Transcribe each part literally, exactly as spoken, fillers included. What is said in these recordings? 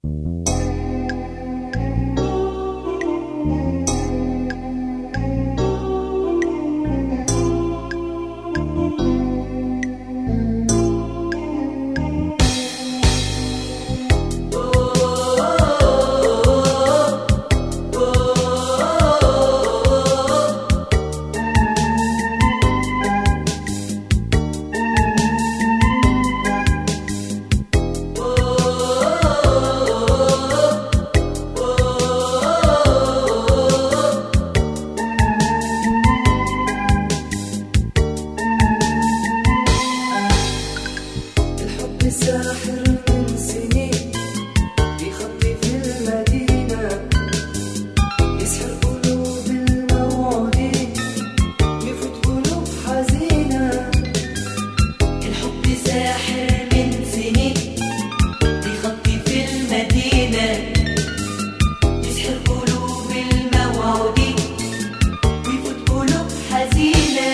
ساحر من سنين بيخطي في المدينة، يسحر قلوب الموعودين ويفوت قلوب حزينة. الحب ساحر من سنين بيخطي في المدينة، يسحر قلوب الموعودين ويفوت قلوب حزينة.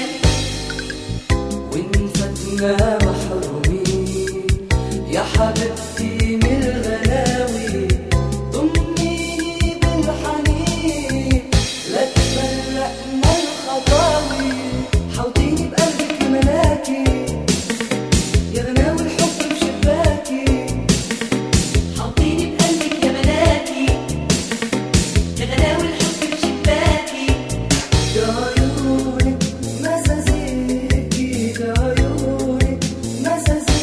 وإن فاتنا محرومين يا حبيبتي من الغلاوي، ضميني بالحنين لا تفرقنا الخطاوي. حوطيني بقلبك يا ملاكي، يا غناوي الحب بشباكي. حوطيني بقلبك يا ملاكي، يا غناوي الحب بشباكي. يا عيونك مزازيكي، يا عيونك مزازيكي.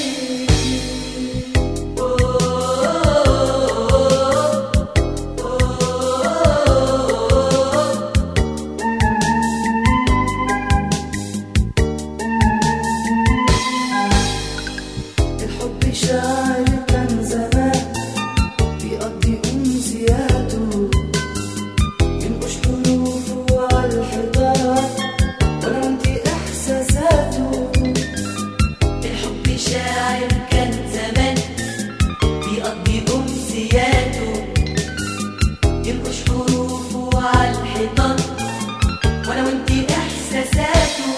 الحب شاعر كان زمان بيقضي أمسياته، ينقش حروفه على الحيطان وأنا وأنتي إحساساته. الحب شاعر كان زمان بيقضي أمسياته، ينقش حروفه على الحيطان وأنا وأنتي إحساساته.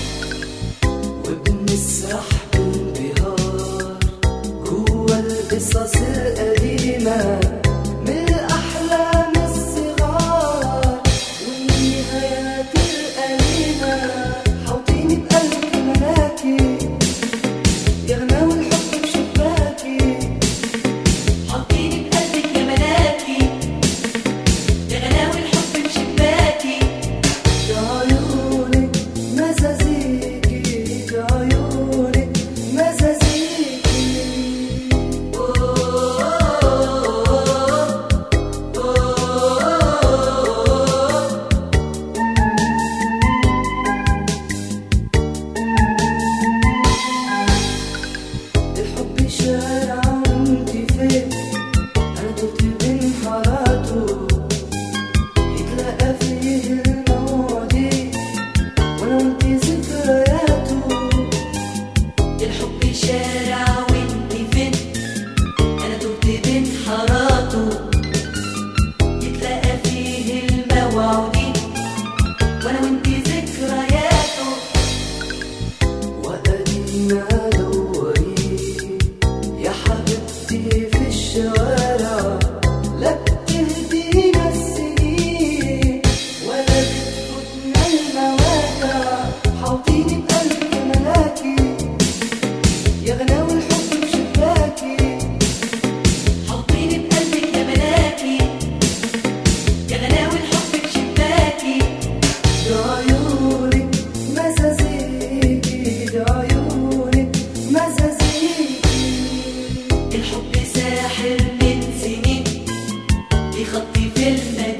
وبنسرح بانبهار جوا القصص القديمة من الأحلام الصغار والنهايات الأليمة. حوطيني بقلبك يا ملاكي، يا غناوي الحب بشباكي. حطيني بقلبك يا ملاكي، يا غناوي الحب بشباكي. يا عيونك مزازيكي، يا عيونك مزازيكي. الحب شارع وانتي فين، انا تهت بين حاراته، يتلاقى فيه المواضيع وانا وانتي ذكرياته. الحب شارع وانتي فين، انا تهت بين حاراته، يتلاقى فيه المواعيد وانا وانتي ذكرياته. وأدينا دوري يا حبيبتي في الشوارع، لا بتهدينا السنين ولا بتفوتنا المواجع. حوطيني بقلبك يا ملاكي، يا غناوي الحب بشباكي. حطيني بقلبك يا ملاكي، يا غناوي الحب بشباكي. يا عيونك مزازيكي، يا عيونك مزازيكي. الحب ساحر من سنين بيخطي في المدينة،